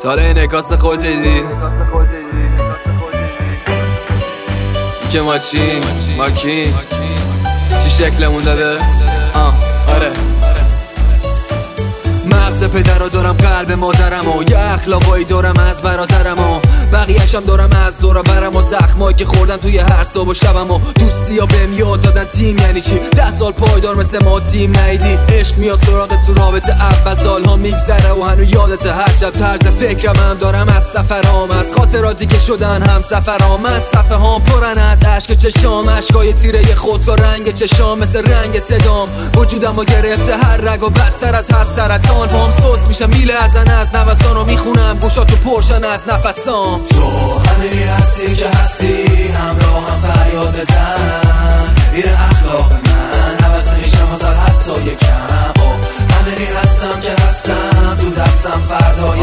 داره انعکاس خودت دیدی که ما چی؟ ما کی؟ چی شکلمون داده؟ آره مغز پدرها دارم، قلب مادرم و یه اخلاقایی دارم از برادرم و بقیه‌شم دارم از دور برم و زخمایی که خوردم توی هر صبح و شبم و دوستی ها بهم یاد دادن تیم یعنی چی. 10 سال پایدار مثل ما تیم ندیدی. عشق میاد سراغت تو رابطه اول، سالها میگذره و هنو یادت. هر شب طرز فکرم هم دارم از سفرام، از خاطراتی که شدن هم سفرام. من صفحه هام پرن از عشق چشام، عشقای تیره خودکار رنگ چشام مثل رنگ صدام. وجودم رو گرفته هر رگ و بدتر از هر سرطان. پام سوس میشه میله ازن از نوسان و میخونم گوشاتو پرشن از نفسام. تو همینی هستی که هستی، همراه هم فریاد بزن. این اخلاق من عوض نمیشم ازت حتی یکم. همینی هستم که هستم، تو دستم فردای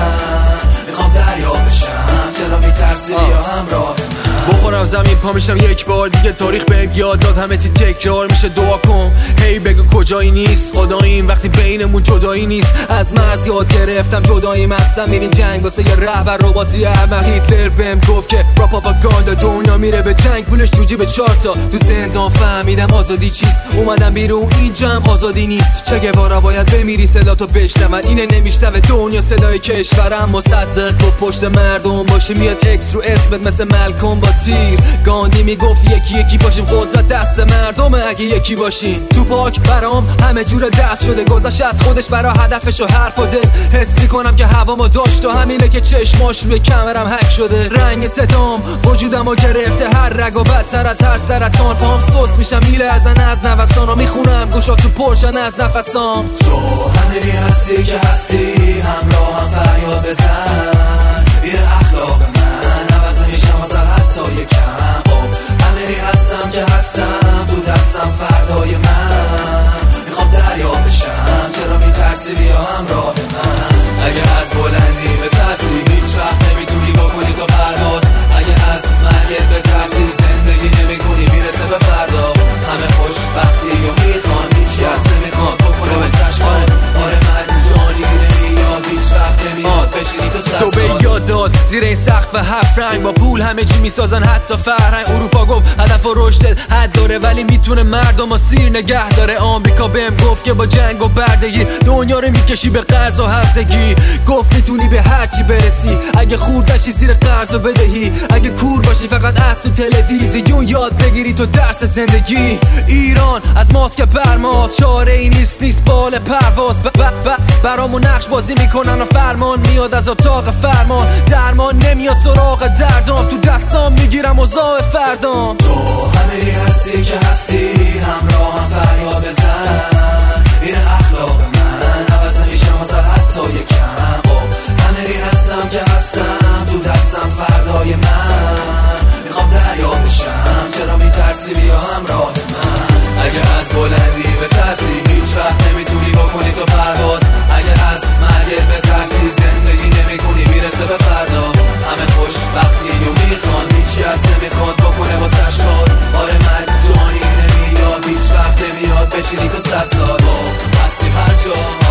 من. میخوام دریا بشم، چرا میترسی بیا همراه من. بخورم زمین پا میشم یک بار دیگه. تاریخ بهم یاد داد همه چی تکرار میشه. دعا کن هی بگو کجایی نیست خداییم وقتی بینمون جدایی نیست. از مرز یاد گرفتم جداییم هستم. میرین جنگ واسه یه رهبر رباتی احمق. هیتلر بهم گفت که را پاپاگاندا دنیا میره به جنگ، پولش تو جیب 4 تا. تو زندان فهمیدم آزادی چیست، اومدم بیرون اینجا هم آزادی نیست. چه گوارا باید بمیری صدا تو بشنون، اینه نمیشنوه دنیا صدای کشورم. مصدق گفت پشت مردم باشه میاد اکس رو اسمت مثل ملکم با تیر. گاندی میگفت یکی یکی باشیم، قدرت دست مردمه اگه یکی باشیم. تو پاک برام همه جور دست شده، گذشت از خودش برا هدفش و حرف و دل. حس میکنم که هوامو داشت و همینه که چشماش روی کمرم هک شده. رنگ صدام وجودمو گرفته هر رگ و بدتر از هر سرطان. پام سوس میشم میله ازن از نوسان و میخونم گوشاتو پرشن از نفسام. تو همینی هستی که هستی، همراه هم فریاد بزن. این اخلاق من عوض نمیشم ازت حتی یکم. همینی هستم که هستم، تو دستم فردای من. میخوام دریا بشم، چرا میترسی بیا همراه من. اگه از بلندی بترسی هیچ وقت نمیتونی بکنی تو پرواز. اگه از مرگت بترسی زندگی نمیکنی میرسه به فردا. همه خوشبختی و میخوان، هیچی از نمیخواد بکنه بسش کار. آره من جانی نمیاد، هیچ وقت نمیاد بشینی تو سر. تو به یاد داد زیر این سقف 7 رنگ، با پول همه چی میسازن حتی فرهنگ. اروپا گفت هدف و رشدت حد داره ولی میتونه مردم و سیر نگه داره. آمریکا بهم گفت که با جنگ و بردگی دنیا رو میکشی به قرض و هرزگی. گفت میتونی به هر چی برسی اگه خورد نشی زیر قرض و بدهی. اگه کور باشی فقط از تو تلویزیون یاد بگیری تو درس زندگی. ایران از ماسک پرماز، چاره ای نیست بال پرواز. برامون نقش بازی میکنن و فرمان میاد از اتاق فرمان. درمان نمیاد سراغ دردام، تو دستام میگیرم اوضاع فردام. تو همینی هستی که هستی، همراه هم فریاد بزن. این اخلاق من عوض نمیشم ازت حتی یکم. همینی هستم که هستم، تو دستم فردای من. میخوام دریا بشم، چرا میترسی بیا همراه من. اگه از بلندی بترسی هیچ وقت نمیتونی بکنی تو پرواز. اگه از مرگت بترسی زندگی نمیکنی میرسه به فردا. همه خوشبختی و میخوان، هیچی از نمیخواد بکنه واسش کار. آره من جانی نمیاد، هیچ وقت نمیاد بشینی تو 100 سال. هستی هر جا